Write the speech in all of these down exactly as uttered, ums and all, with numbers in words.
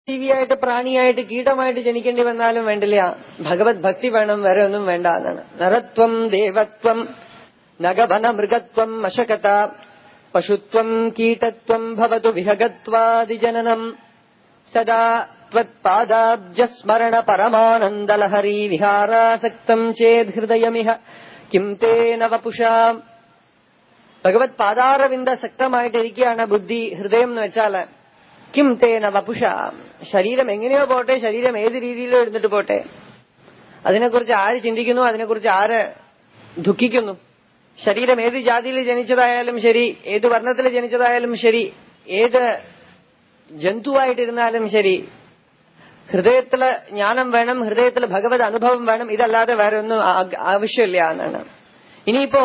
ജീവിയായിട്ട് പ്രാണിയായിട്ട് കീടമായിട്ട് ജനിക്കേണ്ടി വന്നാലും വേണ്ടില്ല, ഭഗവത് ഭക്തി വേണം, വേറെ ഒന്നും വേണ്ട എന്നാണ്. നരത്വം ദേവത്വം നഗവന മൃഗത്വം മശകത പശുത്വം കീടത്വം ഭവതു വിഹഗത്വാദിജനനം സദാ ത്വത്പാദാബ്ജസ്മരണ പരമാനന്ദലഹരി വിഹാരാസക്തം ചേത് ഹൃദയമിഹ കിം തേന വപുഷാ. ഭഗവത് പാദാരവിന്ദ സക്തമായിട്ടിരിക്കുകയാണ് ബുദ്ധി, ഹൃദയം എന്ന് വെച്ചാല്. കിം തേന വപുഷ, ശരീരം എങ്ങനെയോ പോട്ടെ, ശരീരം ഏത് രീതിയിലോ ഇരുന്നിട്ട് പോട്ടെ, അതിനെക്കുറിച്ച് ആര് ചിന്തിക്കുന്നു, അതിനെക്കുറിച്ച് ആര് ദുഃഖിക്കുന്നു? ശരീരം ഏത് ജാതിയിൽ ജനിച്ചതായാലും ശരി, ഏത് വർണ്ണത്തിൽ ജനിച്ചതായാലും ശരി, ഏത് ജന്തുവായിട്ടിരുന്നാലും ശരി, ഹൃദയത്തില് ജ്ഞാനം വേണം, ഹൃദയത്തിൽ ഭഗവത് അനുഭവം വേണം. ഇതല്ലാതെ വേറെ ഒന്നും ആവശ്യമില്ല എന്നാണ്. ഇനിയിപ്പോ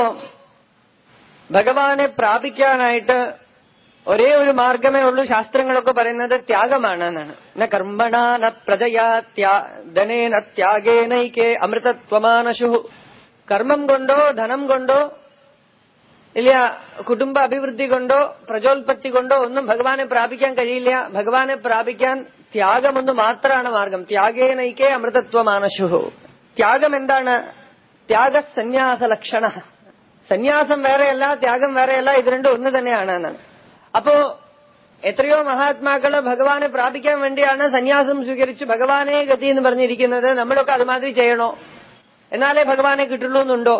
ഭഗവാനെ പ്രാപിക്കാനായിട്ട് ഒരേ ഒരു മാർഗമേ ഉള്ളൂ. ശാസ്ത്രങ്ങളൊക്കെ പറയുന്നത് ത്യാഗമാണ് എന്നാണ്. ന കർമ്മണ ന പ്രജയാ ധനേന ത്യാഗേനൈകേ അമൃതത്വമാനശു. കർമ്മം കൊണ്ടോ ധനം കൊണ്ടോ ഇല്ല കുടുംബ അഭിവൃദ്ധി കൊണ്ടോ പ്രജോൽപത്തി കൊണ്ടോ ഒന്നും ഭഗവാനെ പ്രാപിക്കാൻ കഴിയില്ല. ഭഗവാനെ പ്രാപിക്കാൻ ത്യാഗമൊന്നു മാത്രമാണ് മാർഗം. ത്യാഗേനൈകേ അമൃതത്വമാനശു. ത്യാഗം എന്താണ്? ത്യാഗ സന്യാസ ലക്ഷണ. സന്യാസം വേറെയല്ല, ത്യാഗം വേറെയല്ല, ഇത് രണ്ടും ഒന്ന് തന്നെയാണ് എന്നാണ്. അപ്പോ എത്രയോ മഹാത്മാക്കള് ഭഗവാനെ പ്രാപിക്കാൻ വേണ്ടിയാണ് സന്യാസം സ്വീകരിച്ച് ഭഗവാനെ ഗതി എന്ന് പറഞ്ഞിരിക്കുന്നത്. നമ്മളൊക്കെ അതുമാതിരി ചെയ്യണോ? എന്നാലേ ഭഗവാനെ കിട്ടുള്ളൂ എന്നുണ്ടോ?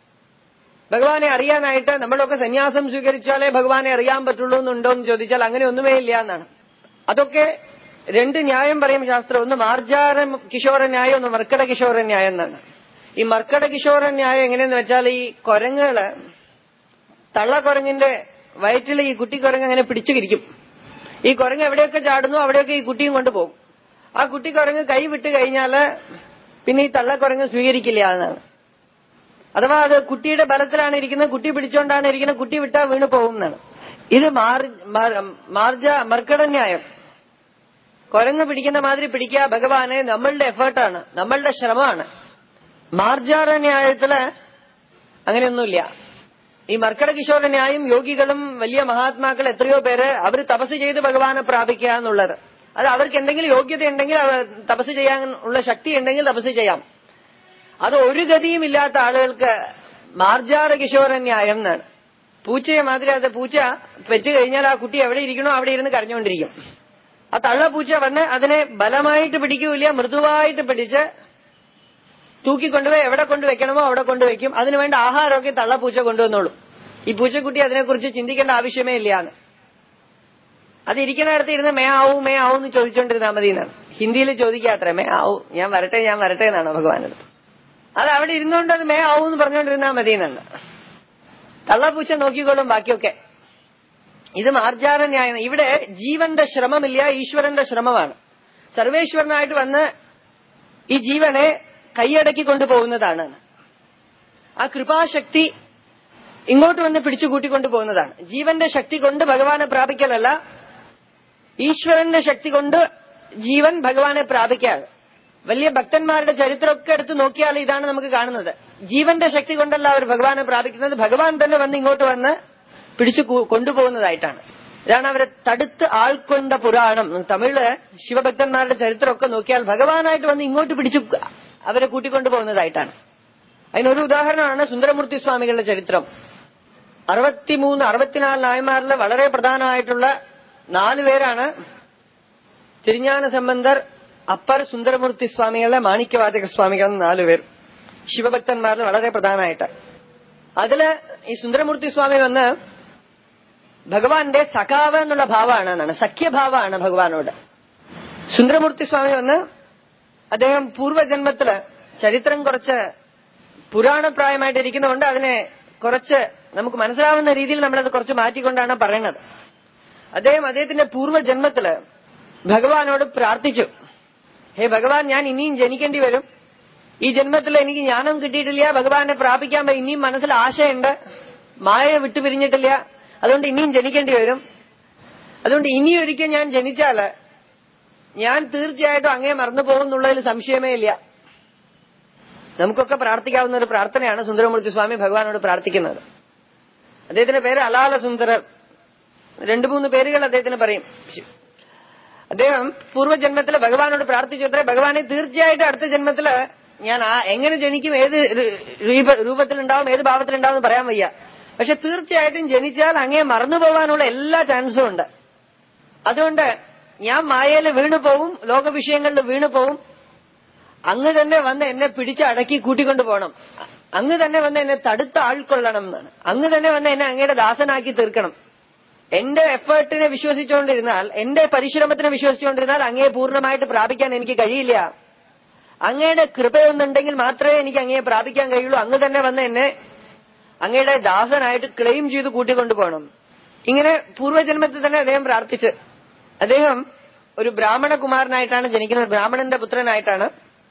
ഭഗവാനെ അറിയാനായിട്ട് നമ്മളൊക്കെ സന്യാസം സ്വീകരിച്ചാലേ ഭഗവാനെ അറിയാൻ പറ്റുള്ളൂ എന്നുണ്ടോ എന്ന് ചോദിച്ചാൽ അങ്ങനെ ഒന്നുമേ ഇല്ല എന്നാണ്. അതൊക്കെ രണ്ട് ന്യായം പറയും ശാസ്ത്രം. ഒന്ന് മാർജാര കിശോര ന്യായം, ഒന്ന് മർക്കട കിശോര ന്യായം എന്നാണ്. ഈ മർക്കട കിശോര ന്യായം എങ്ങനെയെന്ന് വെച്ചാൽ, ഈ കുരങ്ങുകള് തള്ളക്കുരങ്ങിന്റെ വയറ്റിൽ ഈ കുട്ടിക്കുരങ്ങ് അങ്ങനെ പിടിച്ചു കിരിക്കും. ഈ കുരങ്ങ് എവിടെയൊക്കെ ചാടുന്നു അവിടെയൊക്കെ ഈ കുട്ടിയും കൊണ്ടുപോകും. ആ കുട്ടിക്കുരങ്ങ് കൈ വിട്ട് കഴിഞ്ഞാല് പിന്നെ ഈ തള്ളക്കുരങ്ങ് സ്വീകരിക്കില്ല എന്നാണ്. അഥവാ അത് കുട്ടിയുടെ ബലത്തിലാണ് ഇരിക്കുന്നത്, കുട്ടി പിടിച്ചോണ്ടാണ് ഇരിക്കുന്നത്, കുട്ടി വിട്ടാ വീണ് പോകും എന്നാണ്. ഇത് മാർജ മർക്കട ന്യായം. കുരങ്ങ് പിടിക്കുന്ന മാതിരി പിടിക്കുക ഭഗവാനെ നമ്മളുടെ എഫേർട്ടാണ്, നമ്മളുടെ ശ്രമമാണ്. മാർജാര ന്യായത്തില് അങ്ങനെയൊന്നുമില്ല. ഈ മർക്കട കിശോര ന്യായം യോഗികളും വലിയ മഹാത്മാക്കൾ എത്രയോ പേര് അവർ തപസ് ചെയ്ത് ഭഗവാനെ പ്രാപിക്കുക എന്നുള്ളത്. അത് അവർക്ക് എന്തെങ്കിലും യോഗ്യത ഉണ്ടെങ്കിൽ തപസ് ചെയ്യാനുള്ള ശക്തി ഉണ്ടെങ്കിൽ തപസ് ചെയ്യാം. അത് ഒരു ഗതിയും ഇല്ലാത്ത ആളുകൾക്ക് മാർജാര കിശോര ന്യായം എന്നാണ്. പൂച്ചയെ മാതിരി അത് പൂച്ച പെറ്റ് കഴിഞ്ഞാൽ ആ കുട്ടി എവിടെ ഇരിക്കണോ അവിടെ ഇരുന്ന് കരഞ്ഞുകൊണ്ടിരിക്കും. ആ തള്ള പൂച്ച വന്ന് അതിനെ ബലമായിട്ട് പിടിക്കൂല, മൃദുവായിട്ട് പിടിച്ച് തൂക്കിക്കൊണ്ടുപോയി എവിടെ കൊണ്ടുവെക്കണമോ അവിടെ കൊണ്ടുവയ്ക്കും. അതിനുവേണ്ട ആഹാരമൊക്കെ തള്ളപ്പൂച്ച കൊണ്ടുവന്നോളും. ഈ പൂച്ചക്കുട്ടി അതിനെക്കുറിച്ച് ചിന്തിക്കേണ്ട ആവശ്യമേ ഇല്ലാന്ന്. അത് ഇരിക്കണയിടത്ത് ഇരുന്ന് മേ ആവും മേ ആവും എന്ന് ചോദിച്ചോണ്ടിരുന്നാൽ മതി എന്നാണ്. ഹിന്ദിയിൽ ചോദിക്കാത്രേ, മേ ആവും, ഞാൻ വരട്ടെ ഞാൻ വരട്ടെ എന്നാണ് ഭഗവാനടുത്ത്. അത് അവിടെ ഇരുന്നുകൊണ്ട് അത് മേ ആവും എന്ന് പറഞ്ഞുകൊണ്ടിരുന്നാൽ മതി എന്നാണ്. തള്ളപ്പൂച്ച നോക്കിക്കോളും ബാക്കിയൊക്കെ. ഇത് മാർജാര ന്യായം. ഇവിടെ ജീവന്റെ ശ്രമമില്ല, ഈശ്വരന്റെ ശ്രമമാണ്. സർവേശ്വരനായിട്ട് വന്ന് ഈ ജീവനെ കൈയടക്കി കൊണ്ടുപോകുന്നതാണ്. ആ കൃപാശക്തി ഇങ്ങോട്ട് വന്ന് പിടിച്ചു കൂട്ടിക്കൊണ്ടുപോകുന്നതാണ്. ജീവന്റെ ശക്തി കൊണ്ട് ഭഗവാനെ പ്രാപിക്കലല്ല, ഈശ്വരന്റെ ശക്തി കൊണ്ട് ജീവൻ ഭഗവാനെ പ്രാപിക്കാണ്. വലിയ ഭക്തന്മാരുടെ ചരിത്രമൊക്കെ എടുത്ത് നോക്കിയാൽ ഇതാണ് നമുക്ക് കാണുന്നത്. ജീവന്റെ ശക്തി കൊണ്ടല്ല അവർ ഭഗവാനെ പ്രാപിക്കുന്നത്, ഭഗവാൻ തന്നെ വന്ന് ഇങ്ങോട്ട് വന്ന് പിടിച്ചു കൊണ്ടുപോകുന്നതായിട്ടാണ്. ഇതാണ് അവരെ തടുത്ത് ആൾക്കൊണ്ട പുരാണം. തമിഴില് ശിവഭക്തന്മാരുടെ ചരിത്രമൊക്കെ നോക്കിയാൽ ഭഗവാനായിട്ട് വന്ന് ഇങ്ങോട്ട് പിടിച്ചു അവരെ കൂട്ടിക്കൊണ്ടുപോകുന്നതായിട്ടാണ്. അതിനൊരു ഉദാഹരണമാണ് സുന്ദരമൂർത്തി സ്വാമികളുടെ ചരിത്രം. അറുപത്തിമൂന്ന് അറുപത്തിനാല് നായന്മാരിൽ വളരെ പ്രധാനമായിട്ടുള്ള നാലു പേരാണ് തിരുஞான സംബന്ധർ, അപ്പർ, സുന്ദരമൂർത്തി സ്വാമികളെ, മാണിക്യവാചക സ്വാമികൾ എന്ന നാലുപേർ ശിവഭക്തന്മാരിൽ വളരെ പ്രധാനമായിട്ട്. അതില് ഈ സുന്ദരമൂർത്തി സ്വാമി വന്ന് ഭഗവാന്റെ സഖാവ് എന്നുള്ള ഭാവമാണ് എന്നാണ്, സഖ്യഭാവമാണ് ഭഗവാനോട്. സുന്ദരമൂർത്തി സ്വാമി വന്ന് അദ്ദേഹം പൂർവ്വജന്മത്തില് ചരിത്രം കുറച്ച് പുരാണപ്രായമായിട്ടിരിക്കുന്നതുകൊണ്ട് അതിനെ കുറച്ച് നമുക്ക് മനസ്സിലാവുന്ന രീതിയിൽ നമ്മളത് കുറച്ച് മാറ്റിക്കൊണ്ടാണ് പറയുന്നത്. അദ്ദേഹം അദ്ദേഹത്തിന്റെ പൂർവ്വജന്മത്തില് ഭഗവാനോട് പ്രാർത്ഥിച്ചു, ഹേ ഭഗവാൻ, ഞാൻ ഇനിയും ജനിക്കേണ്ടി വരും, ഈ ജന്മത്തിൽ എനിക്ക് ജ്ഞാനം കിട്ടിയിട്ടില്ല, ഭഗവാനെ പ്രാപിക്കാൻ ഇനിയും മനസ്സിൽ ആശയുണ്ട്, മായ വിട്ടുപിരിഞ്ഞിട്ടില്ല, അതുകൊണ്ട് ഇനിയും ജനിക്കേണ്ടി വരും. അതുകൊണ്ട് ഇനിയൊരിക്കൽ ഞാൻ ജനിച്ചാല് ഞാൻ തീർച്ചയായിട്ടും അങ്ങേ മറന്നു പോകുന്നുള്ളതിൽ സംശയമേ ഇല്ല. നമുക്കൊക്കെ പ്രാർത്ഥിക്കാവുന്ന ഒരു പ്രാർത്ഥനയാണ് സുന്ദരമൂർത്തി സ്വാമി ഭഗവാനോട് പ്രാർത്ഥിക്കുന്നത്. അദ്ദേഹത്തിന്റെ പേര് അലാല സുന്ദരർ. രണ്ടു മൂന്ന് പേരുകൾ അദ്ദേഹത്തിന് പറയും. അദ്ദേഹം പൂർവ്വജന്മത്തില് ഭഗവാനോട് പ്രാർത്ഥിച്ചത്രേ, ഭഗവാനെ തീർച്ചയായിട്ടും അടുത്ത ജന്മത്തില് ഞാൻ ആ എങ്ങനെ ജനിക്കും, ഏത് രൂപത്തിലുണ്ടാവും, ഏത് ഭാവത്തിലുണ്ടാവും പറയാൻ വയ്യ. പക്ഷെ തീർച്ചയായിട്ടും ജനിച്ചാൽ അങ്ങേ മറന്നുപോകാനുള്ള എല്ലാ ചാൻസും ഉണ്ട്. അതുകൊണ്ട് ഞാൻ മായയില് വീണു പോവും, ലോകവിഷയങ്ങളിൽ വീണു പോവും. അങ്ങ് തന്നെ വന്ന് എന്നെ പിടിച്ച് അടക്കി കൂട്ടിക്കൊണ്ടു പോകണം. അങ്ങ് തന്നെ വന്ന് എന്നെ തടുത്ത് ആൾക്കൊള്ളണം എന്നാണ്. അങ്ങ് തന്നെ വന്ന് എന്നെ അങ്ങയുടെ ദാസനാക്കി തീർക്കണം. എന്റെ എഫേർട്ടിനെ വിശ്വസിച്ചുകൊണ്ടിരുന്നാൽ, എന്റെ പരിശ്രമത്തിനെ വിശ്വസിച്ചുകൊണ്ടിരുന്നാൽ അങ്ങയെ പൂർണ്ണമായിട്ട് പ്രാപിക്കാൻ എനിക്ക് കഴിയില്ല. അങ്ങയുടെ കൃപയൊന്നുണ്ടെങ്കിൽ മാത്രമേ എനിക്ക് അങ്ങയെ പ്രാപിക്കാൻ കഴിയുള്ളൂ. അങ്ങ് തന്നെ വന്ന് എന്നെ അങ്ങയുടെ ദാസനായിട്ട് ക്ലെയിം ചെയ്ത് കൂട്ടിക്കൊണ്ടുപോകണം. ഇങ്ങനെ പൂർവ്വജന്മത്തിൽ തന്നെ അദ്ദേഹം പ്രാർത്ഥിച്ച്, അദ്ദേഹം ഒരു ബ്രാഹ്മണ കുമാരനായിട്ടാണ് ജനിക്കുന്നത്, ബ്രാഹ്മണന്റെ പുത്രനായിട്ടാണ്.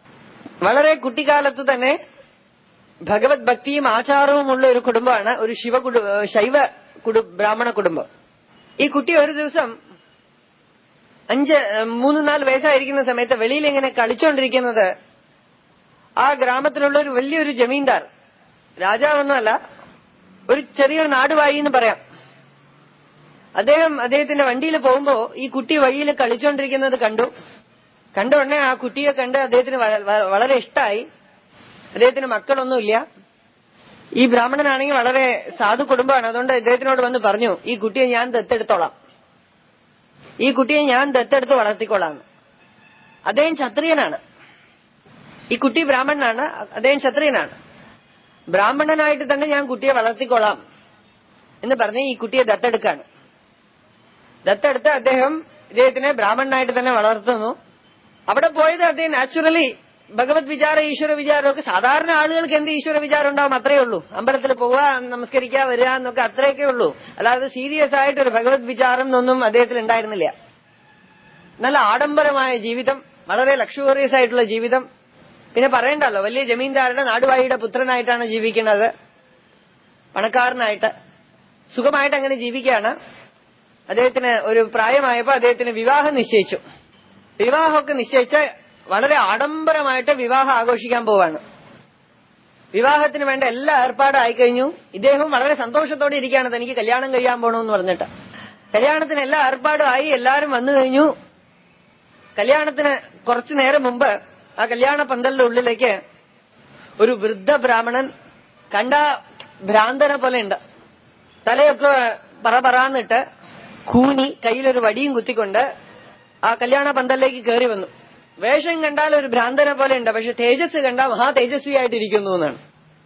വളരെ കുട്ടിക്കാലത്ത് തന്നെ ഭഗവത് ഭക്തിയും ആചാരവുമുള്ള ഒരു കുടുംബമാണ്, ഒരു ശിവ കുടു ശൈവ കുടു ബ്രാഹ്മണ കുടുംബം. ഈ കുട്ടി ഒരു ദിവസം അഞ്ച് മൂന്ന് നാല് വയസ്സായിരിക്കുന്ന സമയത്ത് വെളിയിൽ ഇങ്ങനെ കളിച്ചോണ്ടിരിക്കുന്നത് ആ ഗ്രാമത്തിലുള്ള ഒരു വലിയൊരു ജമീന്ദാർ, രാജാവൊന്നുമല്ല, ഒരു ചെറിയൊരു നാടുവാഴി എന്ന് പറയാം. അദ്ദേഹം അദ്ദേഹത്തിന്റെ വണ്ടിയിൽ പോകുമ്പോ ഈ കുട്ടി വഴിയിൽ കളിച്ചോണ്ടിരിക്കുന്നത് കണ്ടു. കണ്ട ഉടനെ ആ കുട്ടിയെ കണ്ട് അദ്ദേഹത്തിന് വളരെ ഇഷ്ടമായി. അദ്ദേഹത്തിന് മക്കളൊന്നുമില്ല. ഈ ബ്രാഹ്മണനാണെങ്കിൽ വളരെ സാധു കുടുംബമാണ്. അതുകൊണ്ട് അദ്ദേഹത്തിനോട് വന്ന് പറഞ്ഞു, ഈ കുട്ടിയെ ഞാൻ ദത്തെടുത്തോളാം, ഈ കുട്ടിയെ ഞാൻ ദത്തെടുത്ത് വളർത്തിക്കൊള്ളാം. അദ്ദേഹം ക്ഷത്രിയനാണ്, ഈ കുട്ടി ബ്രാഹ്മണനാണ്, അദ്ദേഹം ക്ഷത്രിയനാണ്. ബ്രാഹ്മണനായിട്ട് തന്നെ ഞാൻ കുട്ടിയെ വളർത്തിക്കൊള്ളാം എന്ന് പറഞ്ഞ് ഈ കുട്ടിയെ ദത്തെടുക്കാണ്. ദത്തെടുത്ത് അദ്ദേഹം ഇദ്ദേഹത്തിനെ ബ്രാഹ്മണനായിട്ട് തന്നെ വളർത്തുന്നു. അവിടെ പോയത് അദ്ദേഹം നാച്ചുറലി ഭഗവത് വിചാരം ഈശ്വര വിചാരമൊക്കെ സാധാരണ ആളുകൾക്ക് എന്ത് ഈശ്വര വിചാരം ഉണ്ടാവും, അത്രയേ ഉള്ളൂ. അമ്പലത്തിൽ പോവുക, നമസ്കരിക്കുക, വരിക എന്നൊക്കെ അത്രയൊക്കെ ഉള്ളൂ. അല്ലാതെ സീരിയസ് ആയിട്ടൊരു ഭഗവത് വിചാരം എന്നൊന്നും അദ്ദേഹത്തിൽ ഉണ്ടായിരുന്നില്ല. നല്ല ആഡംബരമായ ജീവിതം, വളരെ ലക്ഷറിയസ് ആയിട്ടുള്ള ജീവിതം. പിന്നെ പറയണ്ടല്ലോ, വലിയ ജമീന്ദാരുടെ നാടുവാഴിയുടെ പുത്രനായിട്ടാണ് ജീവിക്കുന്നത്, പണക്കാരനായിട്ട് സുഖമായിട്ട് അങ്ങനെ ജീവിക്കുകയാണ്. അദ്ദേഹത്തിന് ഒരു പ്രായമായപ്പോ അദ്ദേഹത്തിന് വിവാഹം നിശ്ചയിച്ചു. വിവാഹമൊക്കെ നിശ്ചയിച്ച് വളരെ ആഡംബരമായിട്ട് വിവാഹം ആഘോഷിക്കാൻ പോവാണ്. വിവാഹത്തിന് വേണ്ട എല്ലാ ഏർപ്പാടും ആയിക്കഴിഞ്ഞു. ഇദ്ദേഹം വളരെ സന്തോഷത്തോടെ ഇരിക്കുകയാണ്, തനിക്ക് കല്യാണം കഴിയാൻ പോകണമെന്ന് പറഞ്ഞിട്ട്. കല്യാണത്തിന് എല്ലാ ഏർപ്പാടും ആയി, എല്ലാവരും വന്നു കഴിഞ്ഞു. കല്യാണത്തിന് കുറച്ചു നേരം മുമ്പ് ആ കല്യാണ പന്തലിന്റെ ഉള്ളിലേക്ക് ഒരു വൃദ്ധ ബ്രാഹ്മണൻ, കണ്ട ഭ്രാന്തനെ പോലെ ഉണ്ട്, തലയൊക്കെ പറ പറയാന്നിട്ട് കൂനി കയ്യിലൊരു വടിയും കുത്തിക്കൊണ്ട് ആ കല്യാണ പന്തലിലേക്ക് കയറി വന്നു. വേഷം കണ്ടാൽ ഒരു ഭ്രാന്തനെ പോലെ ഉണ്ട്, പക്ഷെ തേജസ് കണ്ടാൽ മഹാ തേജസ്വിയായിട്ടിരിക്കുന്നു എന്നാണ്.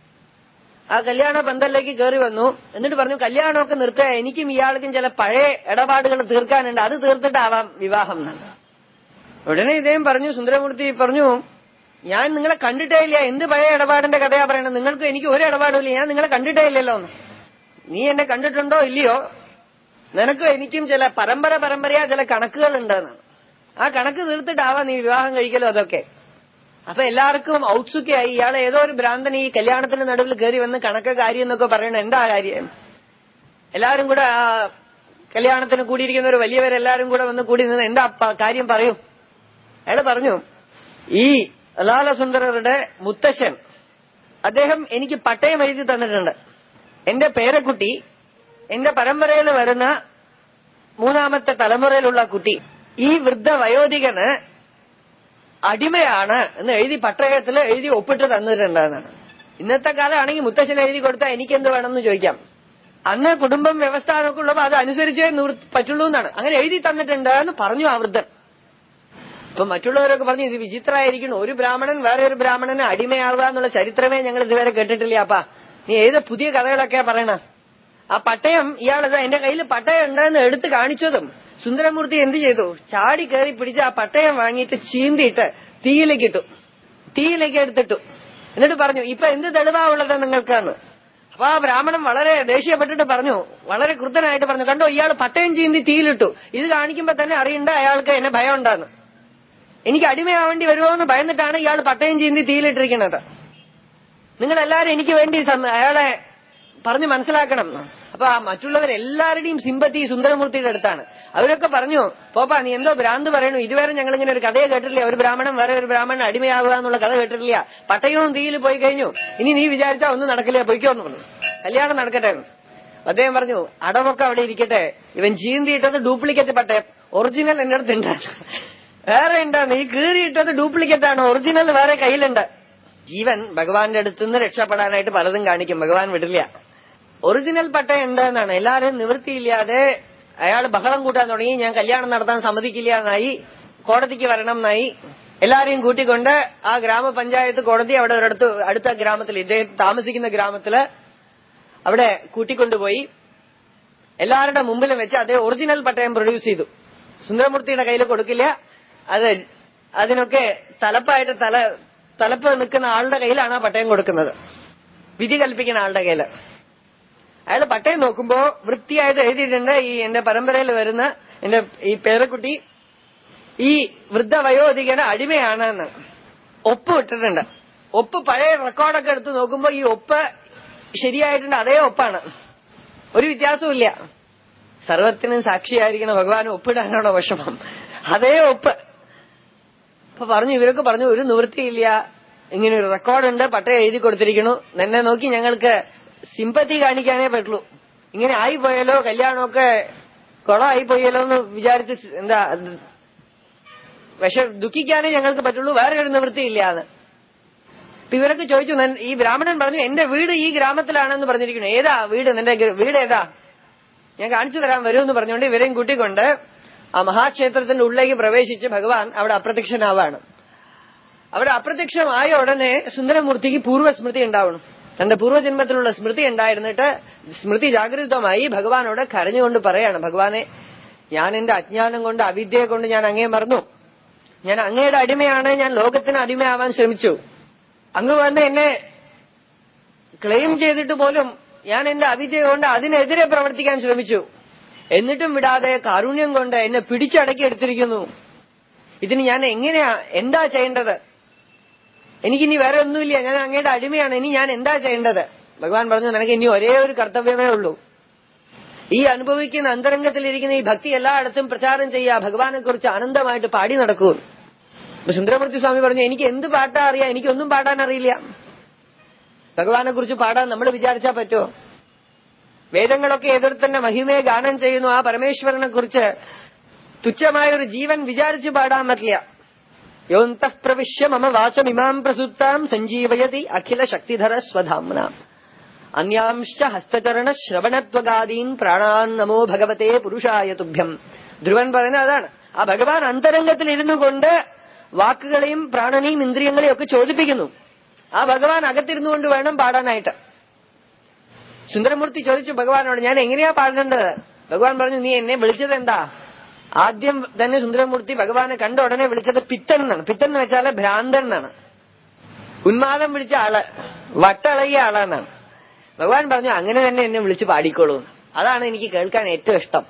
ആ കല്യാണ പന്തലിലേക്ക് കയറി വന്നു. എന്നിട്ട് പറഞ്ഞു, കല്യാണമൊക്കെ നിർത്തുക, എനിക്കും ഇയാൾക്കും ചില പഴയ ഇടപാടുകൾ തീർക്കാനുണ്ട്, അത് തീർത്തിട്ടാവാം വിവാഹം എന്നാണ്. ഉടനെ ഇദ്ദേഹം പറഞ്ഞു, സുന്ദരമൂർത്തി പറഞ്ഞു, ഞാൻ നിങ്ങളെ കണ്ടിട്ടേ ഇല്ല, എന്ത് പഴയ ഇടപാടിന്റെ കഥയാ പറയണത്, നിങ്ങൾക്ക് എനിക്ക് ഒരു ഇടപാടുമില്ല, ഞാൻ നിങ്ങളെ കണ്ടിട്ടേ ഇല്ലല്ലോ എന്ന്. നീ എന്നെ കണ്ടിട്ടുണ്ടോ ഇല്ലയോ, നിനക്കും എനിക്കും ചില പരമ്പര പരമ്പരയാ ചില കണക്കുകൾ ഉണ്ടെന്നാണ്. ആ കണക്ക് തീർത്തിട്ടാവാ നീ വിവാഹം കഴിക്കലോ അതൊക്കെ. അപ്പൊ എല്ലാവർക്കും ഔത്സുഖ്യായി. ഇയാളെ ഏതോ ഒരു ഭ്രാന്തൻ ഈ കല്യാണത്തിന്റെ നടുവിൽ കയറി വന്ന് കണക്ക് കാര്യം എന്നൊക്കെ പറയണ എന്താ കാര്യം. എല്ലാവരും കൂടെ ആ കല്യാണത്തിന് കൂടിയിരിക്കുന്ന ഒരു വലിയവരെല്ലാരും കൂടെ വന്ന് കൂടി നിന്ന് എന്താ കാര്യം പറയൂ. അയാള് പറഞ്ഞു, ഈ അലാലസുന്ദരരുടെ മുത്തശ്ശൻ അദ്ദേഹം എനിക്ക് പട്ടയം എഴുതി തന്നിട്ടുണ്ട്. എന്റെ പേരക്കുട്ടി, എന്റെ പരമ്പരയിൽ വരുന്ന മൂന്നാമത്തെ തലമുറയിലുള്ള കുട്ടി, ഈ വൃദ്ധ വയോധികന് അടിമയാണ് എന്ന് എഴുതി പട്ടയത്തിൽ എഴുതി ഒപ്പിട്ട് തന്നിട്ടുണ്ടെന്നാണ്. ഇന്നത്തെ കാലമാണെങ്കിൽ മുത്തശ്ശൻ എഴുതി കൊടുത്താൽ എനിക്കെന്ത് വേണമെന്ന് ചോദിക്കാം. അന്ന് കുടുംബം വ്യവസ്ഥ എന്നൊക്കെ ഉള്ളപ്പോ അത് അനുസരിച്ചേ പറ്റുള്ളൂ എന്നാണ്. അങ്ങനെ എഴുതി തന്നിട്ടുണ്ട് എന്ന് പറഞ്ഞു ആ വൃദ്ധൻ. അപ്പൊ മറ്റുള്ളവരൊക്കെ പറഞ്ഞു, ഇത് വിചിത്രമായിരിക്കുന്നു, ഒരു ബ്രാഹ്മണൻ വേറെ ഒരു ബ്രാഹ്മണന് അടിമയാവുക എന്നുള്ള ചരിത്രമേ ഞങ്ങൾ ഇതുവരെ കേട്ടിട്ടില്ല. അപ്പാ നീ ഏത് പുതിയ കഥകളൊക്കെയാ പറയണ. ആ പട്ടയം ഇയാളത് എന്റെ കയ്യിൽ പട്ടയം ഉണ്ടെന്ന് എടുത്ത് കാണിച്ചതും സുന്ദരമൂർത്തി എന്ത് ചെയ്തു, ചാടി കയറി പിടിച്ച് ആ പട്ടയം വാങ്ങിയിട്ട് ചീന്തിയിട്ട് തീയിലേക്ക് ഇട്ടു. തീയിലേക്ക് എടുത്തിട്ടു. എന്നിട്ട് പറഞ്ഞു, ഇപ്പൊ എന്ത് തെളിവാ ഉള്ളത് നിങ്ങൾക്കാന്ന്. അപ്പൊ ആ ബ്രാഹ്മണൻ വളരെ ദേഷ്യപ്പെട്ടിട്ട് പറഞ്ഞു, വളരെ ക്രുദ്ധനായിട്ട് പറഞ്ഞു, കണ്ടോ ഇയാൾ പട്ടയം ചീന്തി തീയിലിട്ടു, ഇത് കാണിക്കുമ്പോ തന്നെ അറിയണ്ട അയാൾക്ക് എന്നെ ഭയം ഉണ്ടാന്ന്, എനിക്ക് അടിമയാവേണ്ടി വരുമോ എന്ന് ഭയന്നിട്ടാണ് ഇയാൾ പട്ടയം ചീന്തി തീയിലിട്ടിരിക്കുന്നത്. നിങ്ങളെല്ലാരും എനിക്ക് വേണ്ടി അയാളെ പറഞ്ഞു മനസ്സിലാക്കണം. അപ്പൊ ആ മറ്റുള്ളവരെല്ലാവരുടെയും സിമ്പത്തി സുന്ദരമൂർത്തിയുടെ അടുത്താണ്. അവരൊക്കെ പറഞ്ഞു, പോപ്പാ നീ എന്തോ ഭ്രാന്ത് പറയണു, ഇതുവരെ ഞങ്ങൾ ഇങ്ങനെ ഒരു കഥയെ കേട്ടിട്ടില്ല, ഒരു ബ്രാഹ്മണൻ വേറെ ഒരു ബ്രാഹ്മണൻ അടിമയാവുക എന്നുള്ള കഥ കേട്ടിട്ടില്ല, പട്ടയവും തീയിൽ പോയി കഴിഞ്ഞു, ഇനി നീ വിചാരിച്ചാ ഒന്നും നടക്കില്ല, പൊയ്ക്കോന്ന് പറഞ്ഞു. കല്യാണം നടക്കട്ടെ. അദ്ദേഹം പറഞ്ഞു, അടവൊക്കെ അവിടെ ഇരിക്കട്ടെ, ഇവൻ ചീന്തിയിട്ടത് ഡ്യൂപ്ലിക്കേറ്റ് പട്ടയം, ഒറിജിനൽ എന്റെ അടുത്ത് ഉണ്ടാണ്, വേറെ ഉണ്ടാണ്. ഈ കീറിയിട്ടത് ഡ്യൂപ്ലിക്കേറ്റ് ആണ്, ഒറിജിനൽ വേറെ കയ്യിലുണ്ട്. ജീവൻ ഭഗവാന്റെ അടുത്ത് നിന്ന് രക്ഷപ്പെടാനായിട്ട് പലതും കാണിക്കും, ഭഗവാൻ വിടില്ല. ഒറിജിനൽ പട്ടയം ഉണ്ട് എന്നാണ്. എല്ലാരും നിവൃത്തിയില്ലാതെ അയാൾ ബഹളം കൂട്ടാൻ തുടങ്ങി. ഞാൻ കല്യാണം നടത്താൻ സമ്മതിക്കില്ല എന്നായി, കോടതിക്ക് വരണം എന്നായി. എല്ലാരെയും കൂട്ടിക്കൊണ്ട് ആ ഗ്രാമപഞ്ചായത്ത് കോടതി അവിടെ ഒരിടത്ത് അടുത്ത ഗ്രാമത്തിൽ, ഇദ്ദേഹം താമസിക്കുന്ന ഗ്രാമത്തില് അവിടെ കൂട്ടിക്കൊണ്ടുപോയി എല്ലാവരുടെ മുമ്പിലും വെച്ച് അദ്ദേഹം ഒറിജിനൽ പട്ടയം പ്രൊഡ്യൂസ് ചെയ്തു. സുന്ദരമൂർത്തിയുടെ കയ്യിൽ കൊടുക്കില്ല, അത് അതിനൊക്കെ തലപ്പായിട്ട് തല തലപ്പ് നിൽക്കുന്ന ആളുടെ കയ്യിലാണ് ആ പട്ടയം കൊടുക്കുന്നത്, വിധി കൽപ്പിക്കുന്ന ആളുടെ കയ്യിൽ. അയാൾ പട്ടയം നോക്കുമ്പോ വൃത്തിയായിട്ട് എഴുതിയിട്ടുണ്ട്, ഈ എന്റെ പരമ്പരയിൽ വരുന്ന എന്റെ ഈ പേരക്കുട്ടി ഈ വൃദ്ധവയോധികന് അടിമയാണെന്ന് ഒപ്പ് ഇട്ടിട്ടുണ്ട്. ഒപ്പ് പഴയ റെക്കോർഡൊക്കെ എടുത്ത് നോക്കുമ്പോ ഈ ഒപ്പ് ശരിയായിട്ടുണ്ട്, അതേ ഒപ്പാണ്, ഒരു വ്യത്യാസവും ഇല്ല. സർവത്തിനും സാക്ഷിയായിരിക്കണം ഭഗവാൻ, ഒപ്പിടാനാണോ വിഷമം? അതേ ഒപ്പ്. അപ്പൊ പറഞ്ഞു, ഇവരൊക്കെ പറഞ്ഞു ഒരു നിവൃത്തിയില്ല, ഇങ്ങനെ ഒരു റെക്കോർഡുണ്ട്, പട്ടയം എഴുതി കൊടുത്തിരിക്കണു, നിന്നെ നോക്കി ഞങ്ങൾക്ക് സിമ്പത്തി കാണിക്കാനേ പറ്റുള്ളൂ. ഇങ്ങനെ ആയിപ്പോയാലോ, കല്യാണമൊക്കെ കുളമായിപ്പോയാലോ എന്ന് വിചാരിച്ച് എന്താ വിഷ ദുഃഖിക്കാനേ ഞങ്ങൾക്ക് പറ്റുള്ളൂ, വേറെ ഒരു നിവൃത്തിയില്ലാന്ന്. അപ്പൊ ഇവരൊക്കെ ചോദിച്ചു, ഈ ബ്രാഹ്മണൻ പറഞ്ഞു എന്റെ വീട് ഈ ഗ്രാമത്തിലാണെന്ന് പറഞ്ഞിരിക്കുന്നു. ഏതാ വീട്, നിന്റെ വീട് ഏതാ, ഞാൻ കാണിച്ചു തരാൻ വരുമെന്ന് പറഞ്ഞുകൊണ്ട് ഇവരെയും കൂട്ടിക്കൊണ്ട് ആ മഹാക്ഷേത്രത്തിന്റെ ഉള്ളിലേക്ക് പ്രവേശിച്ച് ഭഗവാൻ അവിടെ അപ്രത്യക്ഷനാവാണ്. അവിടെ അപ്രത്യക്ഷമായ ഉടനെ സുന്ദരമൂർത്തിക്ക് പൂർവ്വസ്മൃതി ഉണ്ടാവണം. തന്റെ പൂർവ്വജന്മത്തിലുള്ള സ്മൃതി ഉണ്ടായിരുന്നിട്ട് സ്മൃതി ജാഗൃതമായി ഭഗവാനോട് കരഞ്ഞുകൊണ്ട് പറയാണ്, ഭഗവാനെ, ഞാൻ എന്റെ അജ്ഞാനം കൊണ്ട് അവിദ്യയെ കൊണ്ട് ഞാൻ അങ്ങേ മറന്നു, ഞാൻ അങ്ങയുടെ അടിമയാണ്, ഞാൻ ലോകത്തിന് അടിമയാവാൻ ശ്രമിച്ചു, അങ്ങ് വന്ന് എന്നെ ക്ലെയിം ചെയ്തിട്ട് പോലും ഞാൻ എന്റെ അവിദ്യ കൊണ്ട് അതിനെതിരെ പ്രവർത്തിക്കാൻ ശ്രമിച്ചു, എന്നിട്ടും വിടാതെ കാരുണ്യം കൊണ്ട് എന്നെ പിടിച്ചടക്കി എടുത്തിരിക്കുന്നു. ഇതിന് ഞാൻ എങ്ങനെയാ, എന്താ ചെയ്യേണ്ടത്? എനിക്കിനി വേറെ ഒന്നുമില്ല, ഞാൻ അങ്ങയുടെ അടിമയാണ്, ഇനി ഞാൻ എന്താ ചെയ്യേണ്ടത്? ഭഗവാൻ പറഞ്ഞു, നിനക്ക് ഇനി ഒരേ ഒരു കർത്തവ്യമേ ഉള്ളൂ, ഈ അനുഭവിക്കുന്ന അന്തരംഗത്തിലിരിക്കുന്ന ഈ ഭക്തി എല്ലായിടത്തും പ്രചാരം ചെയ്യുക, ഭഗവാനെ കുറിച്ച് ആനന്ദമായിട്ട് പാടി നടക്കൂ. സുന്ദരമൂർത്തി സ്വാമി പറഞ്ഞു, എനിക്ക് എന്ത് പാട്ടാ അറിയാം, എനിക്കൊന്നും പാടാൻ അറിയില്ല. ഭഗവാനെ കുറിച്ച് പാടാൻ നമ്മൾ വിചാരിച്ചാൽ പറ്റുമോ? വേദങ്ങളൊക്കെ എതിർത്തന്നെ മഹിമയെ ഗാനം ചെയ്യുന്നു, ആ പരമേശ്വരനെ കുറിച്ച് തുച്ഛമായൊരു ജീവൻ വിചാരിച്ചു പാടാൻ പറ്റില്ല. യോന്തഃ പ്രവിശ്യ മമ വാചമിമാം പ്രസുത്താം സഞ്ജീവയതി അഖില ശക്തിധര സ്വധാംനാം അന്യാംശ്ച ഹസ്തചരണ ശ്രവണത്വഗാദീൻ പ്രാണാൻ നമോ ഭഗവതേ പുരുഷായ തുഭ്യം. ധ്രുവൻ പറയുന്നത് അതാണ്. ആ ഭഗവാൻ അന്തരംഗത്തിൽ ഇരുന്നു കൊണ്ട് വാക്കുകളെയും പ്രാണനെയും ഇന്ദ്രിയങ്ങളെയും ഒക്കെ ചോദിപ്പിക്കുന്നു. ആ ഭഗവാൻ അകത്തിരുന്നുകൊണ്ട് വേണം പാടാനായിട്ട്. സുന്ദരമൂർത്തി ചോദിച്ചു ഭഗവാനോട്, ഞാൻ എങ്ങനെയാ പാടേണ്ടത്? ഭഗവാൻ പറഞ്ഞു, നീ എന്നെ വിളിച്ചത് എന്താ? ആദ്യം തന്നെ സുന്ദരമൂർത്തി ഭഗവാനെ കണ്ട ഉടനെ വിളിച്ചത് പിത്തൻ എന്നാണ്. പിത്തൻ എന്ന് വെച്ചാല് ഭ്രാന്തൻ എന്നാണ്, ഉന്മാദം പിടിച്ച ആള്, വട്ടളകിയ ആളെന്നാണ്. ഭഗവാൻ പറഞ്ഞു, അങ്ങനെ തന്നെ എന്നെ വിളിച്ച് പാടിക്കോളൂ, അതാണ് എനിക്ക് കേൾക്കാൻ ഏറ്റവും ഇഷ്ടം.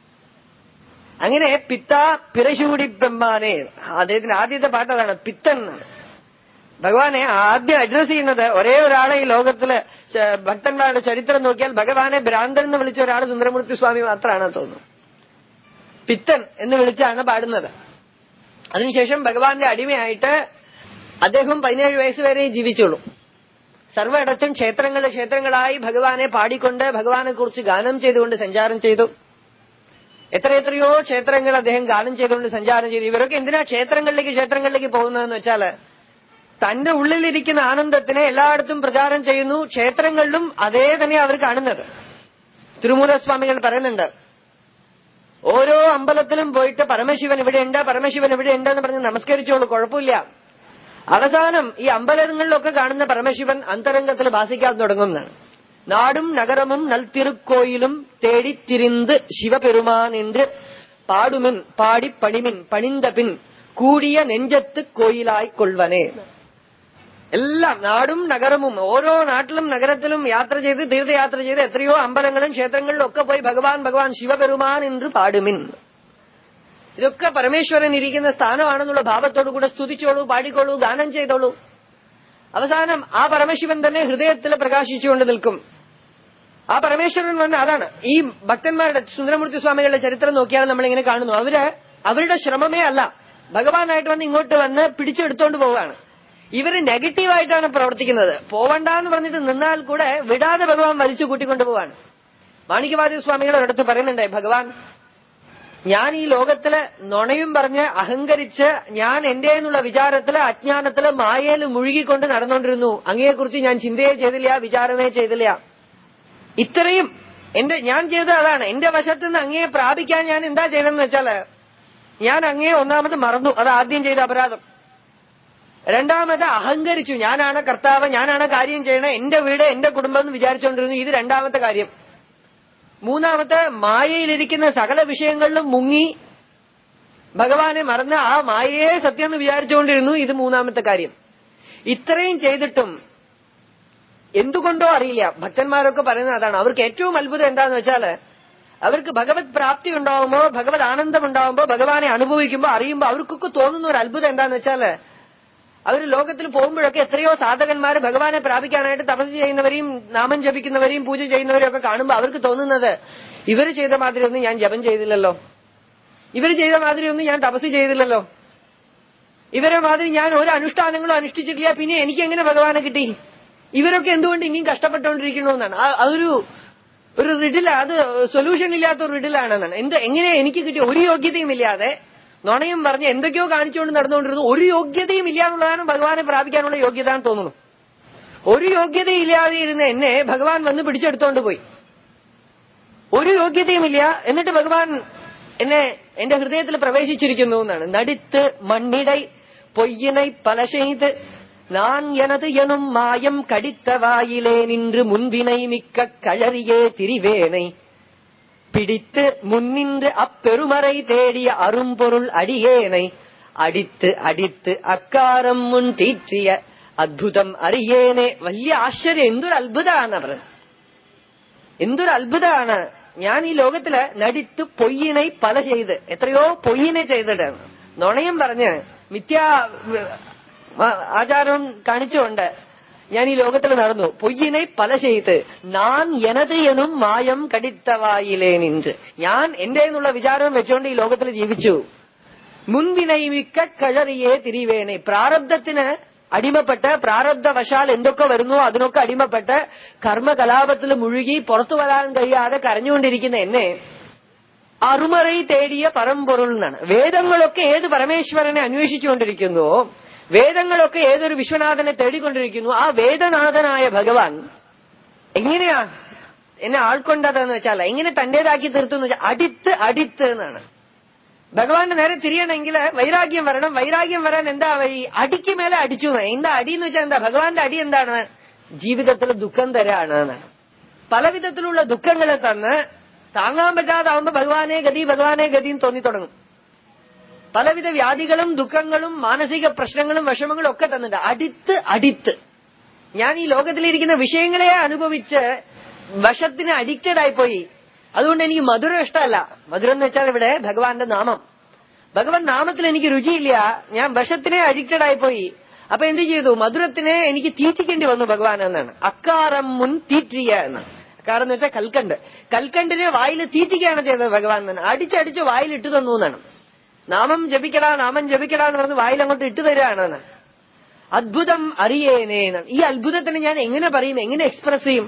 അങ്ങനെ പിത്ത പിറശൂടി ബ്രഹ്മാനെ, അദ്ദേഹത്തിന്റെ ആദ്യത്തെ പാട്ട് അതാണ്, പിത്തൻ എന്നാണ്. ഭഗവാനെ ആദ്യം അഡ്രസ് ചെയ്യുന്നത് ഒരേ ഒരാളെ ഈ ലോകത്തില് ഭക്തന്മാരുടെ ചരിത്രം നോക്കിയാൽ ഭഗവാനെ ഭ്രാന്തൻ എന്ന് വിളിച്ച ഒരാൾ സുന്ദരമൂർത്തി സ്വാമി മാത്രമാണ് തോന്നുന്നു. പിത്തൻ എന്ന് വിളിച്ചാണ് പാടുന്നത്. അതിനുശേഷം ഭഗവാന്റെ അടിമയായിട്ട് അദ്ദേഹം പതിനേഴ് വയസ്സ് വരെ ജീവിച്ചുള്ളൂ. സർവ്വയിടത്തും ക്ഷേത്രങ്ങൾ ക്ഷേത്രങ്ങളായി ഭഗവാനെ പാടിക്കൊണ്ട് ഭഗവാനെ കുറിച്ച് ഗാനം ചെയ്തുകൊണ്ട് സഞ്ചാരം ചെയ്തു. എത്രയെത്രയോ ക്ഷേത്രങ്ങൾ അദ്ദേഹം ഗാനം ചെയ്തുകൊണ്ട് സഞ്ചാരം ചെയ്തു. ഇവരൊക്കെ എന്തിനാ ക്ഷേത്രങ്ങളിലേക്ക് ക്ഷേത്രങ്ങളിലേക്ക് പോകുന്നതെന്ന് വെച്ചാല് തന്റെ ഉള്ളിലിരിക്കുന്ന ആനന്ദത്തിനെ എല്ലായിടത്തും പ്രചാരം ചെയ്യുന്നു. ക്ഷേത്രങ്ങളിലും അതേ തന്നെ അവർ കാണുന്നത്. തിരുമൂലസ്വാമികൾ പറയുന്നുണ്ട്, ഓരോ അമ്പലത്തിലും പോയിട്ട് പരമശിവൻ ഇവിടെയുണ്ട്, പരമശിവൻ ഇവിടെയുണ്ട് എന്ന് പറഞ്ഞ് നമസ്കരിച്ചോളൂ, കുഴപ്പമില്ല. അവസാനം ഈ അമ്പലങ്ങളിലൊക്കെ കാണുന്ന പരമശിവൻ അന്തരംഗത്തിൽ ഭാസിക്കാൻ തുടങ്ങുന്നതാണ്. നാടും നഗരമും നൽത്തിരുക്കോയിലും തേടിത്തിരിന്ത് ശിവപെരുമാൻ എന്ന് പാടുമിൻ പാടിപ്പണിമിൻ പണിന്ത പിൻ കൂടിയ നെഞ്ചത്ത് കോയിലായി കൊള്ളുവനേ. എല്ലാം നാടും നഗരമും, ഓരോ നാട്ടിലും നഗരത്തിലും യാത്ര ചെയ്ത് തീർത്ഥയാത്ര ചെയ്ത് എത്രയോ അമ്പലങ്ങളും ക്ഷേത്രങ്ങളിലും ഒക്കെ പോയി ഭഗവാൻ ഭഗവാൻ ശിവപെരുമാൻ എന്ന് പാടുമിൻ. ഇതൊക്കെ പരമേശ്വരൻ ഇരിക്കുന്ന സ്ഥാനമാണെന്നുള്ള ഭാവത്തോടു കൂടെ സ്തുതിച്ചോളൂ, പാടിക്കോളൂ, ഗാനം ചെയ്തോളൂ. അവസാനം ആ പരമശിവൻ തന്നെ ഹൃദയത്തിൽ പ്രകാശിച്ചുകൊണ്ട് നിൽക്കും. ആ പരമേശ്വരൻ വന്ന് അതാണ് ഈ ഭക്തന്മാരുടെ സുന്ദരമൂർത്തി സ്വാമികളുടെ ചരിത്രം നോക്കിയാൽ നമ്മളിങ്ങനെ കാണുന്നു. അവര് അവരുടെ ശ്രമമേ അല്ല, ഭഗവാനായിട്ട് വന്ന് ഇങ്ങോട്ട് വന്ന് പിടിച്ചെടുത്തോണ്ട് പോവുകയാണ്. ഇവര് നെഗറ്റീവായിട്ടാണ് പ്രവർത്തിക്കുന്നത്. പോവണ്ടെന്ന് പറഞ്ഞിട്ട് നിന്നാൽ കൂടെ വിടാതെ ഭഗവാൻ വലിച്ചു കൂട്ടിക്കൊണ്ടു പോവാണ്. മാണിക്യവാചക സ്വാമികൾ ഒരിടത്ത് പറയുന്നുണ്ടായി, ഭഗവാൻ ഞാൻ ഈ ലോകത്തില് നുണയും പറഞ്ഞ് അഹങ്കരിച്ച് ഞാൻ എന്റെ എന്നുള്ള വിചാരത്തില് അജ്ഞാനത്തില് മായയില് മുഴുകിക്കൊണ്ട് നടന്നുകൊണ്ടിരുന്നു. അങ്ങയെക്കുറിച്ച് ഞാൻ ചിന്തയെ ചെയ്തില്ല, വിചാരമേ ചെയ്തില്ല. ഇത്രയും എന്റെ ഞാൻ ചെയ്തത് അതാണ്. എന്റെ വശത്ത് നിന്ന് അങ്ങയെ പ്രാപിക്കാൻ ഞാൻ എന്താ ചെയ്യണമെന്ന് വെച്ചാല് ഞാൻ അങ്ങയെ ഒന്നാമത് മറന്നു. അത് ആദ്യം ചെയ്ത അപരാധം. രണ്ടാമത് അഹങ്കരിച്ചു. ഞാനാണ് കർത്താവ്, ഞാനാണ് കാര്യം ചെയ്യണേ, എന്റെ വീട് എന്റെ കുടുംബം എന്ന് വിചാരിച്ചുകൊണ്ടിരുന്നു. ഇത് രണ്ടാമത്തെ കാര്യം. മൂന്നാമത്തെ മായയിലിരിക്കുന്ന സകല വിഷയങ്ങളിലും മുങ്ങി ഭഗവാനെ മറന്ന് ആ മായയെ സത്യം എന്ന് വിചാരിച്ചുകൊണ്ടിരുന്നു. ഇത് മൂന്നാമത്തെ കാര്യം. ഇത്രയും ചെയ്തിട്ടും എന്തുകൊണ്ടോ അറിയില്ല, ഭക്തന്മാരൊക്കെ പറയുന്നത് അതാണ്. അവർക്ക് ഏറ്റവും അത്ഭുതം എന്താന്ന് വെച്ചാല് അവർക്ക് ഭഗവത് പ്രാപ്തി ഉണ്ടാവുമ്പോ, ഭഗവത് ആനന്ദം ഉണ്ടാവുമ്പോ, ഭഗവാനെ അനുഭവിക്കുമ്പോ, അറിയുമ്പോ അവർക്കൊക്കെ തോന്നുന്ന ഒരു അത്ഭുതം എന്താന്ന് വെച്ചാല് അവർ ലോകത്തിൽ പോകുമ്പോഴൊക്കെ എത്രയോ സാധകന്മാര് ഭഗവാനെ പ്രാപിക്കാനായിട്ട് തപസ് ചെയ്യുന്നവരെയും നാമം ജപിക്കുന്നവരെയും പൂജ ചെയ്യുന്നവരെയും ഒക്കെ കാണുമ്പോൾ അവർക്ക് തോന്നുന്നത് ഇവര് ചെയ്ത മാതിരി ഒന്നും ഞാൻ ജപം ചെയ്തില്ലല്ലോ, ഇവര് ചെയ്ത മാതിരി ഒന്നും ഞാൻ തപസ് ചെയ്തില്ലല്ലോ, ഇവരെ മാതിരി ഞാൻ ഒരു അനുഷ്ഠാനങ്ങളും അനുഷ്ഠിച്ചിട്ടില്ല, പിന്നെ എനിക്ക് എങ്ങനെ ഭഗവാനെ കിട്ടി, ഇവരൊക്കെ എന്തുകൊണ്ട് ഇനിയും കഷ്ടപ്പെട്ടുകൊണ്ടിരിക്കണു എന്നാണ്. അതൊരു ഒരു റിഡില, അത് സൊല്യൂഷൻ ഇല്ലാത്ത ഒരു റിഡിലാണെന്നാണ്. എന്ത് എങ്ങനെ എനിക്ക് കിട്ടി? ഒരു യോഗ്യതയും ഇല്ലാതെ നുണയും പറഞ്ഞ് എന്തൊക്കെയോ കാണിച്ചുകൊണ്ട് നടന്നുകൊണ്ടിരുന്നു. ഒരു യോഗ്യതയും ഇല്ല എന്നുള്ളതാണ് ഭഗവാനെ പ്രാപിക്കാനുള്ള യോഗ്യത എന്ന് തോന്നുന്നു. ഒരു യോഗ്യതയില്ലാതെ ഇരുന്ന് എന്നെ ഭഗവാൻ വന്ന് പിടിച്ചെടുത്തോണ്ട് പോയി. ഒരു യോഗ്യതയുമില്ല, എന്നിട്ട് ഭഗവാൻ എന്നെ എന്റെ ഹൃദയത്തിൽ പ്രവേശിച്ചിരിക്കുന്നു എന്നാണ്. നടിത്ത് മണ്ണിടை പൊയ്യனை പല ചെയ്ത് நான் எனது எனும் மாயம் கடித்த வாயிலே நின்று முன்வினை மிக்க கழறியே திரிவேனை பிடித்து முன்னின்று அப்பெருமறை தேடிய அரும்பொருள் அடியேனை അടിത്ത് അടിത്ത് അക്കാരം മുൻ തീറ്റിയ അത്ഭുതം അറിയേനെ. വലിയ ആശ്ചര്യം, എന്തൊരു അത്ഭുതമാണ് അവർ, എന്തൊരു അത്ഭുതമാണ്. ഞാൻ ഈ ലോകത്തില് നടിത്ത് പൊയ്യിനെ പല ചെയ്ത്, എത്രയോ പൊയ്യിനെ ചെയ്തിട്ടാണ്, നുണയും പറഞ്ഞ് മിഥ്യാ ആചാരവും കാണിച്ചുകൊണ്ട് ഞാൻ ഈ ലോകത്തിൽ നടന്നു. പൊയ്യിനെ പല ചെയ്ത് ഞാൻ എനത് എനും മായം കടിത്തവായിലേ നിன்று, ഞാൻ എന്റെ എന്നുള്ള വിചാരം വെച്ചുകൊണ്ട് ഈ ലോകത്തിൽ ജീവിച്ചു. മുൻവിനൈമിക്ക കഴറിയെ തിരിവേനെ, പ്രാരബ്ധത്തിന് അടിമപ്പെട്ട് പ്രാരബ്ധവശാൽ എന്തൊക്കെ വരുന്നോ അതിനൊക്കെ അടിമപ്പെട്ട് കർമ്മകലാപത്തിൽ മുഴുകി പുറത്തു വരാൻ കഴിയാതെ കരഞ്ഞുകൊണ്ടിരിക്കുന്ന എന്നെ അറുമറൈ തേടിയ പരമ്പൊരുൾ എന്നാണ്. വേദങ്ങളൊക്കെ ഏത് പരമേശ്വരനെ അന്വേഷിച്ചുകൊണ്ടിരിക്കുന്നുവോ, വേദങ്ങളൊക്കെ ഏതൊരു വിശ്വനാഥനെ തേടിക്കൊണ്ടിരിക്കുന്നു, ആ വേദനാഥനായ ഭഗവാൻ എങ്ങനെയാ എന്നെ ആൾക്കൊണ്ടതെന്ന് വെച്ചാൽ, എങ്ങനെ തന്റേതാക്കി തീർത്തു വെച്ചാൽ അടിത്ത് അടിത്ത് എന്നാണ്. ഭഗവാന്റെ നേരെ തിരിയണമെങ്കിൽ വൈരാഗ്യം വരണം. വൈരാഗ്യം വരാൻ എന്താ വഴി? അടിക്ക് മേലെ അടിച്ചു. എന്താ അടി എന്ന് വെച്ചാൽ എന്താ? ഭഗവാന്റെ അടി എന്താണ്? ജീവിതത്തിൽ ദുഃഖം തരാണ് എന്നാണ്. പല വിധത്തിലുള്ള ദുഃഖങ്ങളെ തന്ന് താങ്ങാൻ പറ്റാതാവുമ്പോ ഭഗവാനെ ഗതി ഭഗവാനെ ഗതിയും തോന്നി തുടങ്ങും. പലവിധ വ്യാധികളും ദുഃഖങ്ങളും മാനസിക പ്രശ്നങ്ങളും വിഷമങ്ങളും ഒക്കെ തന്നിട്ട് അടിത്ത് അടിത്ത് ഞാൻ ഈ ലോകത്തിലിരിക്കുന്ന വിഷയങ്ങളെ അനുഭവിച്ച് വശത്തിന് അഡിക്റ്റഡ് ആയിപ്പോയി. അതുകൊണ്ട് എനിക്ക് മധുരം ഇഷ്ടമല്ല. മധുരം എന്ന് വെച്ചാൽ ഇവിടെ ഭഗവാന്റെ നാമം. ഭഗവാൻ നാമത്തിൽ എനിക്ക് രുചിയില്ല, ഞാൻ വശത്തിനെ അഡിക്റ്റഡ് ആയിപ്പോയി. അപ്പൊ എന്ത് ചെയ്തു? മധുരത്തിനെ എനിക്ക് തീറ്റിക്കേണ്ടി വന്നു ഭഗവാൻ എന്നാണ്. അക്കാരം മുൻ തീറ്റിയ എന്നാണ്. അക്കാരം എന്ന് വെച്ചാൽ കൽക്കണ്ട്. കൽക്കണ്ടിനെ വായിൽ തീറ്റിക്കുകയാണ് ചെയ്തത് ഭഗവാൻ എന്നാണ്. അടിച്ചടിച്ച് വായിൽ ഇട്ടു തന്നു എന്നാണ്. നാമം ജപിക്കടാ നാമം ജപിക്കടാ എന്ന് പറഞ്ഞ് വായിൽ അങ്ങോട്ട് ഇട്ടു തരികയാണ്. അത്ഭുതം അറിയേനേ എന്നാണ്. ഈ അത്ഭുതത്തിന് ഞാൻ എങ്ങനെ പറയും, എങ്ങനെ എക്സ്പ്രസ് ചെയ്യും?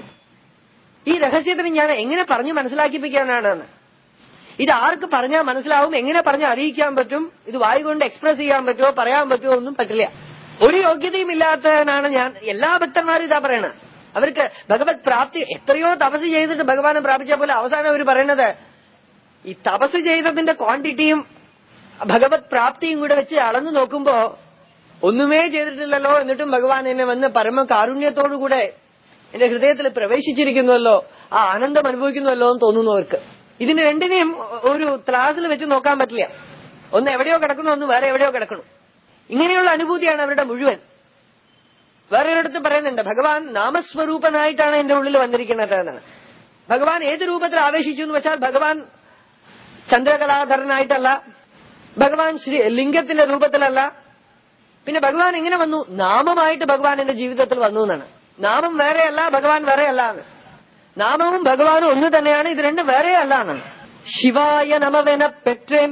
ഈ രഹസ്യത്തിന് ഞാൻ എങ്ങനെ പറഞ്ഞു മനസ്സിലാക്കിപ്പിക്കാനാണ്? ഇത് ആർക്ക് പറഞ്ഞാൽ മനസ്സിലാവും, എങ്ങനെ പറഞ്ഞ് അറിയിക്കാൻ പറ്റും? ഇത് വായി കൊണ്ട് എക്സ്പ്രസ് ചെയ്യാൻ പറ്റുമോ, പറയാൻ പറ്റുമോ? ഒന്നും പറ്റില്ല. ഒരു യോഗ്യതയും ഇല്ലാത്തവനാണ് ഞാൻ. എല്ലാ ഭക്തന്മാരും ഇതാ പറയണത്. അവർക്ക് ഭഗവത് പ്രാപ്തി എത്രയോ തപസ് ചെയ്തിട്ട് ഭഗവാനെ പ്രാപിച്ച പോലെ അവസാനം അവർ പറയണത് ഈ തപസ് ചെയ്തതിന്റെ ക്വാണ്ടിറ്റിയും ഭഗവത് പ്രാപ്തിയും കൂടെ വെച്ച് അളന്നു നോക്കുമ്പോ ഒന്നുമേ ചെയ്തിട്ടില്ലല്ലോ, എന്നിട്ടും ഭഗവാൻ എന്നെ വന്ന് പരമ കാരുണ്യത്തോടുകൂടെ എന്റെ ഹൃദയത്തിൽ പ്രവേശിച്ചിരിക്കുന്നുവല്ലോ, ആ ആനന്ദം അനുഭവിക്കുന്നുവല്ലോ എന്ന് തോന്നുന്നവർക്ക്. ഇതിന് രണ്ടിനെയും ഒരു ത്രാസിൽ വെച്ച് നോക്കാൻ പറ്റില്ല. ഒന്ന് എവിടെയോ കിടക്കുന്നു, ഒന്ന് വേറെ എവിടെയോ കിടക്കണം. ഇങ്ങനെയുള്ള അനുഭൂതിയാണ് അവരുടെ മുഴുവൻ. വേറൊരിടത്ത് പറയുന്നുണ്ട്, ഭഗവാൻ നാമസ്വരൂപനായിട്ടാണ് എന്റെ ഉള്ളിൽ വന്നിരിക്കുന്നത് എന്നാണ്. ഭഗവാൻ ഏത് രൂപത്തിൽ ആവേശിച്ചു എന്ന് വെച്ചാൽ ഭഗവാൻ ചന്ദ്രകലാധരനായിട്ടല്ല, ഭഗവാൻ ശ്രീ ലിംഗത്തിന്റെ രൂപത്തിലല്ല. പിന്നെ ഭഗവാൻ എങ്ങനെ വന്നു? നാമമായിട്ട് ഭഗവാൻ എന്റെ ജീവിതത്തിൽ വന്നു എന്നാണ്. നാമം വേറെയല്ല, ഭഗവാൻ വേറെയല്ല എന്ന്. നാമവും ഭഗവാനും ഒന്ന് തന്നെയാണ്, ഇത് രണ്ടും വേറെയല്ല എന്നാണ്. ശിവായ നമവെന പെറ്റേൻ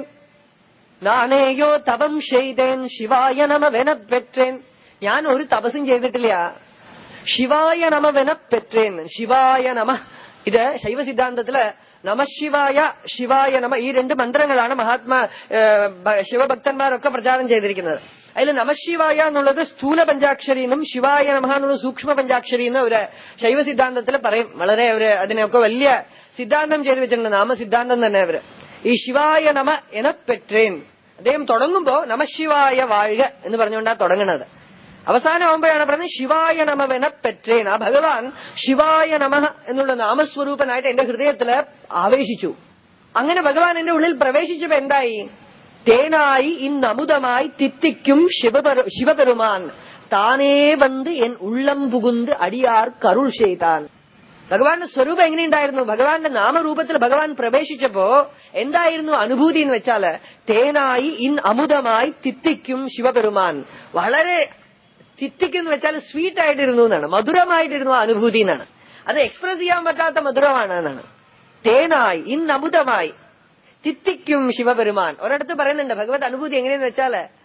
നാനേയോ തപം ചെയ്തേൻ, ശിവായ നമവെന പെറ്റേൻ. ഞാൻ ഒരു തപസ്സും ചെയ്തിട്ടില്ല. ശിവായ നമവെന പെറ്റേൻ, ശിവായ നമ. ഇത് ശൈവ സിദ്ധാന്തത്തില് നമശിവായ ശിവായ നമ ഈ രണ്ട് മന്ത്രങ്ങളാണ് മഹാത്മാ ശിവഭക്തന്മാരൊക്കെ പ്രചാരം ചെയ്തിരിക്കുന്നത്. അതിൽ നമശിവായ എന്നുള്ളത് സ്ഥൂല പഞ്ചാക്ഷരി എന്നും ശിവായ നമ എന്നുള്ളത് സൂക്ഷ്മ പഞ്ചാക്ഷരി എന്നും ഒരു ശൈവ സിദ്ധാന്തത്തിൽ പറയും. വളരെ അവര് അതിനെയൊക്കെ വലിയ സിദ്ധാന്തം ചെയ്തു വെച്ചിട്ടുണ്ട്, നാമസിദ്ധാന്തം തന്നെ അവര്. ഈ ശിവായ നമ എനപ്പെറ്റേൻ അദ്ദേഹം തുടങ്ങുമ്പോ നമശിവായ വാഴുക എന്ന് പറഞ്ഞുകൊണ്ടാ തുടങ്ങുന്നത്. അവസാനമാകുമ്പോഴാണ് പറഞ്ഞത് ശിവായ നമവെന പെറ്റേൻ. ആ ഭഗവാൻ ശിവായ നമ എന്നുള്ള നാമസ്വരൂപനായിട്ട് എന്റെ ഹൃദയത്തില് ആവേശിച്ചു. അങ്ങനെ ഭഗവാൻ എന്റെ ഉള്ളിൽ പ്രവേശിച്ചപ്പോ എന്തായി? തേനായി ഇന്നമുതമായി തിത്തിക്കും ശിവപെരുമാൻ താനേ വന്ന് എൻ ഉള്ളം പുകുന്ത് അടിയാർ കരുൾ ചെയ്താൻ. ഭഗവാന്റെ സ്വരൂപം എങ്ങനെയുണ്ടായിരുന്നു? ഭഗവാന്റെ നാമരൂപത്തിൽ ഭഗവാൻ പ്രവേശിച്ചപ്പോ എന്തായിരുന്നു അനുഭൂതി എന്ന് വെച്ചാല് തേനായി ഇൻ അമുതമായി തിത്തിക്കും ശിവപെരുമാൻ. വളരെ തിത്തിക്കെന്ന് വെച്ചാൽ സ്വീറ്റ് ആയിട്ടിരുന്നു എന്നാണ്, മധുരമായിട്ടിരുന്നു ആ അനുഭൂതി എന്നാണ്. അത് എക്സ്പ്രസ് ചെയ്യാൻ പറ്റാത്ത മധുരമാണ് എന്നാണ്. തേനായി ഇൻ അമുതമായി തിത്തിക്കും ശിവപെരുമാൻ. ഒരിടത്ത് പറയുന്നുണ്ട് ഭഗവത് അനുഭൂതി എങ്ങനെയെന്ന് വെച്ചാല്